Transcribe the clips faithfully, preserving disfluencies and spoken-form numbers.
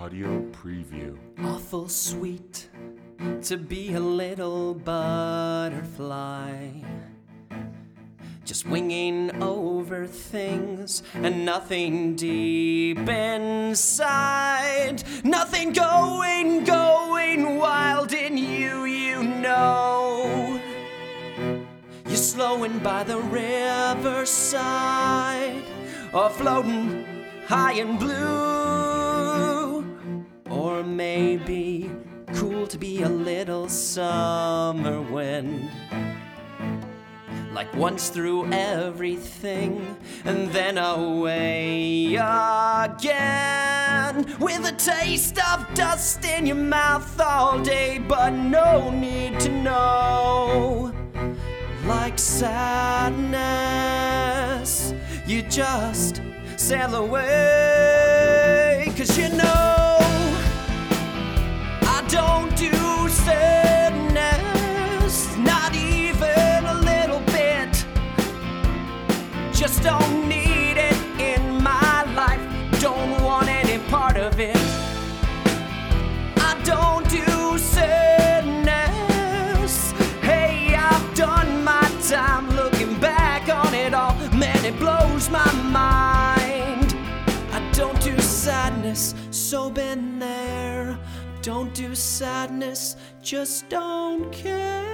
Audio preview. Awful sweet to be a little butterfly, just winging over things and nothing deep inside. Nothing going, going wild in you, you know. You're slowing by the riverside, or floating high and blue. Or maybe cool to be a little summer wind, like once through everything and then away again, with a taste of dust in your mouth all day, but no need to know. Like sadness, you just sail away, 'cause you know I don't do sadness, not even a little bit. Just don't need it in my life, don't want any part of it. I don't do sadness. Hey, I've done my time looking back on it all. Man, it blows my mind. I don't do sadness, so been there. Don't do sadness, just don't care.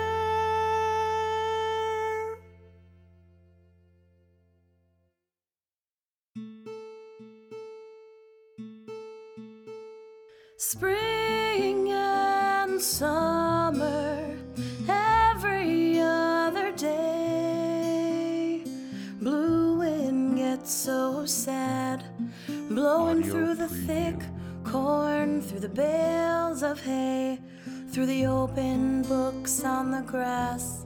Spring and summer, every other day. Blue wind gets so sad, blowing Audio through the preview. thick corn, through the bales of hay, through the open books on the grass.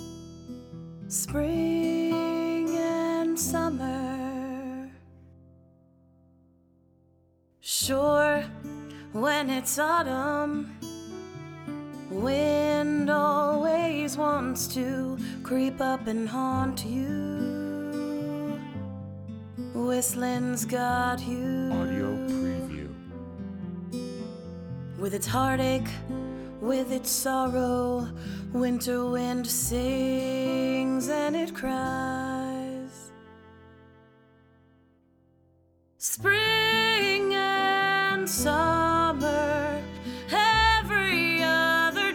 Spring and summer. Sure, when it's autumn, wind always wants to creep up and haunt you. Whistling's got you. Audio preview. With its heartache, with its sorrow, winter wind sings and it cries. Spring and summer, every other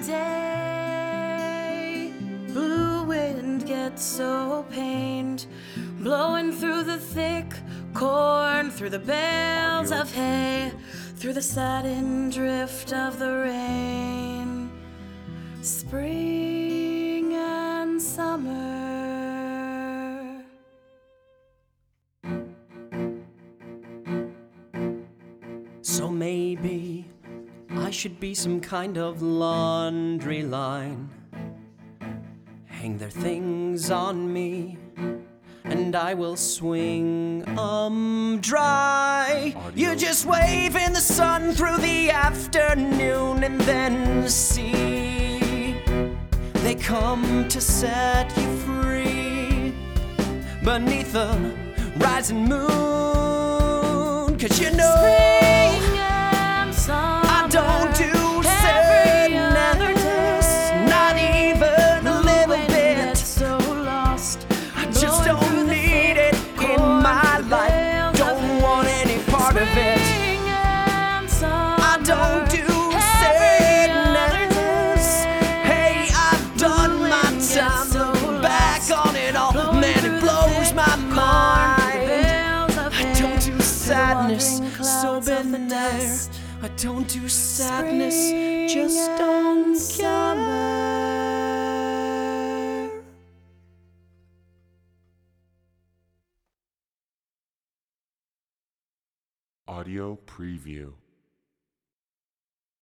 day. Blue wind gets so pained, blowing through the thick corn, through the bales of hay, through the sudden drift of the rain. Spring and summer. So maybe I should be some kind of laundry line, hang their things on me, and I will swing 'em dry. You just wave in the sun through the afternoon and then see they come to set you free beneath the rising moon. 'Cause you know Spring and summer, I don't do every other sadness, day. not even a little When you bit. get so lost, I just going don't through the need thick it in corn, my through the life, bales of don't hay. want any part of it. Spring and summer, I don't do every other sadness. Hey, I've done Blue my wind gets time so looking back lost, on it all. blowing Man, through it the blows thick my corn, through the mind. bales of I hay, don't do through the sadness, wandering so clouds of been the there. dust. I don't do sadness, Spring just and don't summer. care. Audio preview.